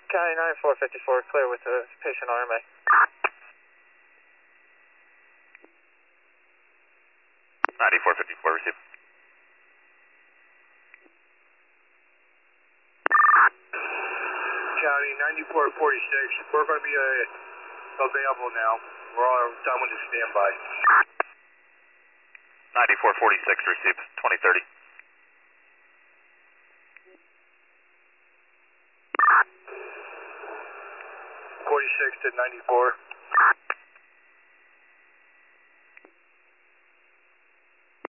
County 9454, clear with the patient RMA. Ninety-four 54, receive. County 9446, we're going to be available now. We're all done with the standby. 9446, receive. 2030. 46 to 94.